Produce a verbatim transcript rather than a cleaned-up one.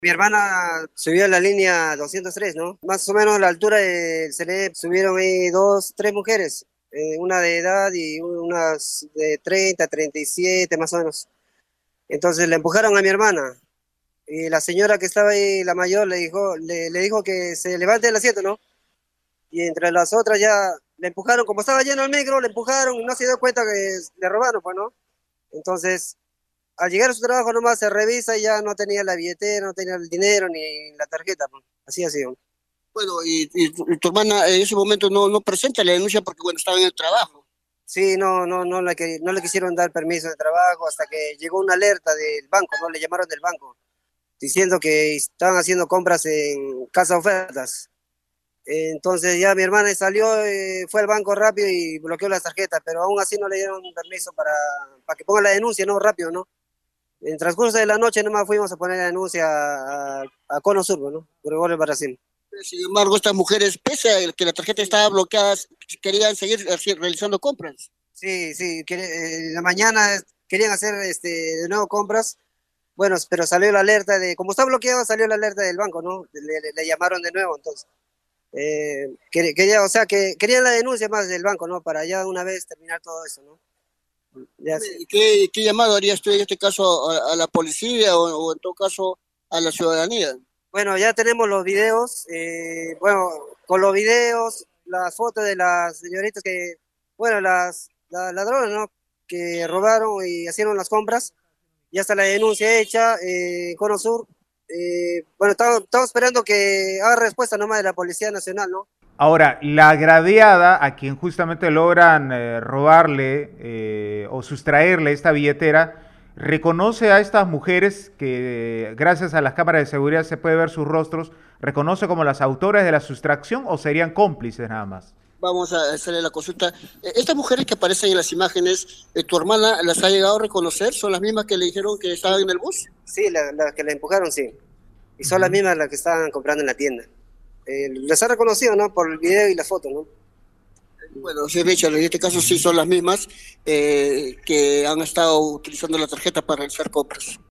Mi hermana subió a la línea doscientos tres, ¿no? Más o menos a la altura de Celeb subieron ahí dos, tres mujeres, eh, una de edad y unas de treinta, treinta y siete más o menos. Entonces le empujaron a mi hermana y la señora que estaba ahí, la mayor, le dijo, le, le dijo que se levante del asiento, ¿no? Y entre las otras ya le empujaron, como estaba lleno el micro, le empujaron y no se dio cuenta que le robaron, pues, ¿no? Entonces, al llegar a su trabajo nomás se revisa y ya no tenía la billetera, no tenía el dinero ni la tarjeta, pues. Así ha sido. Bueno, y, y tu, y tu hermana en ese momento no, no presenta la denuncia porque, bueno, estaba en el trabajo. Sí, no, no, no, le, que- no le quisieron dar permiso de trabajo hasta que llegó una alerta del banco, ¿no? Le llamaron del banco diciendo que estaban haciendo compras en casa ofertas. Entonces ya mi hermana salió, eh, fue al banco rápido y bloqueó las tarjetas, pero aún así no le dieron permiso para, para que ponga la denuncia, ¿no? Rápido, ¿no? En transcurso de la noche nomás fuimos a poner la denuncia a, a Cono Sur, ¿no? Gregorio Barracín. Sin embargo, estas mujeres, pese a que la tarjeta estaba bloqueada, querían seguir así, realizando compras. Sí, sí, que, eh, en la mañana querían hacer este, de nuevo compras. Bueno, pero salió la alerta de, como está bloqueado, salió la alerta del banco, ¿no? Le, le- le llamaron de nuevo, entonces. Eh, quer- quería, o sea, que querían la denuncia más del banco, ¿no? Para ya una vez terminar todo eso, ¿no? Ya, ¿Y ¿Qué, qué llamado harías tú en este caso a, a la policía o, o en todo caso a la ciudadanía? bueno, ya tenemos los videos, eh, bueno, con los videos, las fotos de las señoritas que, bueno, las, las ladrones, ¿no? Que robaron y hicieron las compras. Ya está la denuncia hecha eh, en Cono Sur. Eh, bueno, estamos, estamos esperando que haga respuesta nomás de la Policía Nacional, ¿no? Ahora, la agraviada a quien justamente logran eh, robarle eh, o sustraerle esta billetera, reconoce a estas mujeres que gracias a las cámaras de seguridad se puede ver sus rostros, reconoce como las autoras de la sustracción o serían cómplices nada más. Vamos a hacerle la consulta. Eh, Estas mujeres que aparecen en las imágenes, eh, ¿tu hermana las ha llegado a reconocer? ¿Son las mismas que le dijeron que estaban en el bus? Sí, las la que la empujaron, sí. Y Uh son las -huh. mismas las que estaban comprando en la tienda. Eh, les ha reconocido, ¿no? Por el video y la foto, ¿no? Bueno, sí, Richard, en este caso sí son las mismas eh, que han estado utilizando la tarjeta para realizar compras.